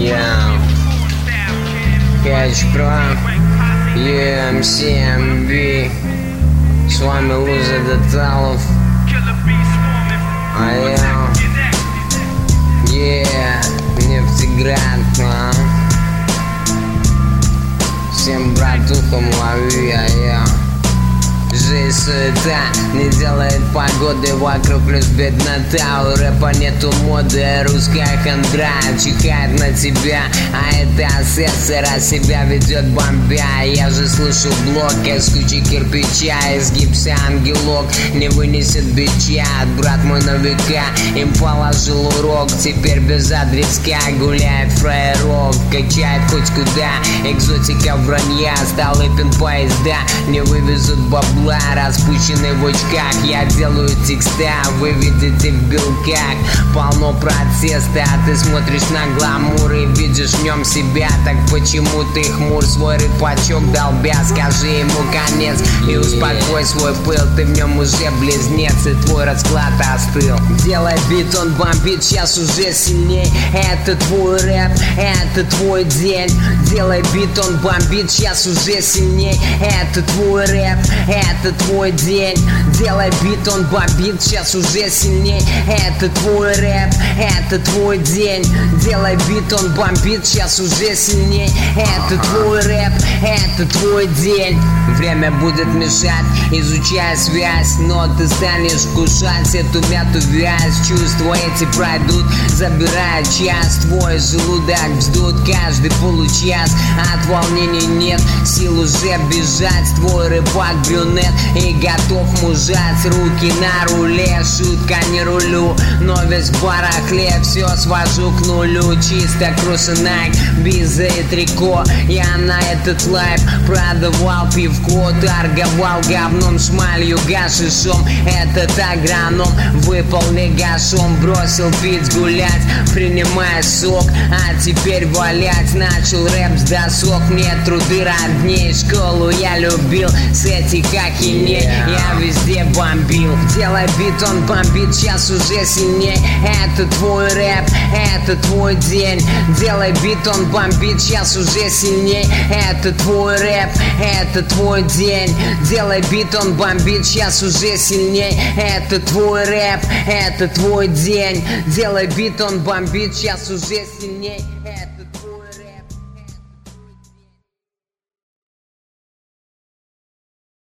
Yeah. Catch Pro, UMCMB. С вами Луза Деталов. А я Нефтеград. Всем братухам лови, я жизнь суета не делает погоды, вокруг плюс беднота. У рэпа нету моды, русская хандра чихает на тебя, а это асессора себя ведет бомбя. Я же слышу блок из кучи кирпича, из гипса ангелок не вынесет бича. Брат мой на века им положил урок, теперь без адреска гуляет фраерок, качает хоть куда, экзотика вранья. Столыпин поезда не вывезут бабла, распущенный в очках. Я делаю текста, вы видите в белках полно протеста. А ты смотришь на гламур и видишь в нем себя. Так почему ты хмур, свой рыбачок долбя? Скажи ему конец и успокой свой пыл. Ты в нем уже близнец, и твой расклад остыл. Делай бит, он бомбит, сейчас уже сильней. Это твой рэп, это твой день. Делай бит, он бомбит, сейчас уже сильней. Это твой рэп, это твой день. Делай бит, он бомбит, сейчас уже сильней. Это твой рэп, это твой день. Делай бит, он бомбит, сейчас уже сильней. Это твой рэп, это твой день. Время будет мешать, изучая связь, но ты станешь кушать эту мяту вязь. Чувства эти пройдут, забирая час. Твой желудок вздут каждый получас. От волнений нет сил уже бежать. Твой рыбак брюнет и готов мужать. Руки на руле, шутка не рулю, но весь в барахле все свожу к нулю. Чисто крушенак, бизы и трико. Я на этот лайф продавал пивко, торговал говном, шмалью, гашишом. Этот агроном выпал мегашом, бросил пить, гулять, принимая сок. А теперь валять начал рэп с досок. Мне труды родней, школу я любил, с этих ахиней я везде бомбил. Делай бит, он бомбит, сейчас уже сильней. Это твой рэп, это твой день. Делай бит, он бомбит, сейчас уже сильней. Это твой рэп, это твой день. Делай бит, он бомбит, сейчас уже сильней. Это твой рэп, это твой день. Делай бит, он бомбит, сейчас уже сильней.